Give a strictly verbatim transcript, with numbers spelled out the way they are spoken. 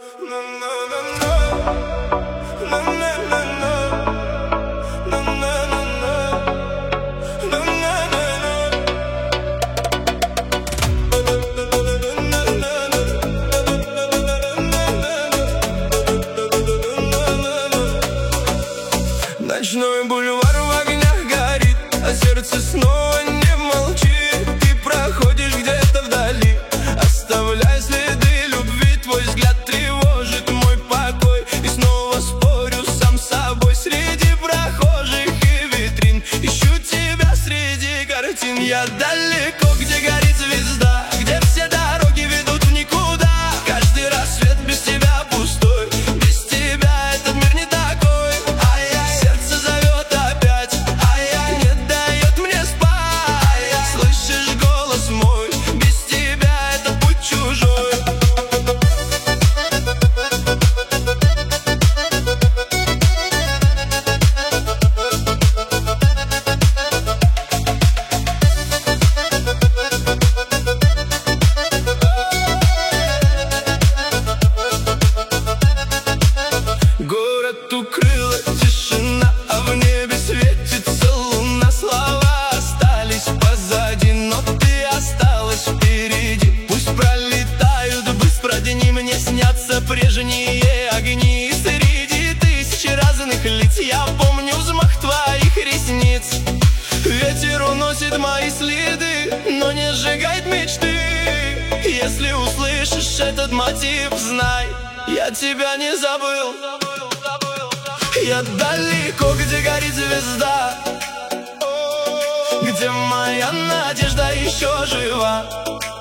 Ночной бульвар в огнях горит, а сердце снова не молчит. Ты проходишь где-то вдали, оставляя следы любви. Твой взгляд тревожит мой покой, и снова спорю сам с собой. Среди прохожих и витрин ищу тебя среди картин. Я далеко, где горит звезда, где все дороги ведут в никуда. Каждый рассвет без тебя пустой, без тебя этот мир не такой. Ай-яй, сердце зовет опять, ай-яй, не дает мне спать. Ай-яй, слышишь голос мой, без тебя этот путь чужой. Город укрыла тишина, а в небе светится луна. Слова остались позади, но ты осталась впереди. Пусть пролетают быстро дни, мне снятся прежние огни. И среди тысячи разных лиц я помню взмах твоих ресниц. Ветер уносит мои следы, но не сжигает мечты. Если услышишь этот мотив, знай, я тебя не забыл. Я далеко, где горит звезда, где моя надежда еще жива.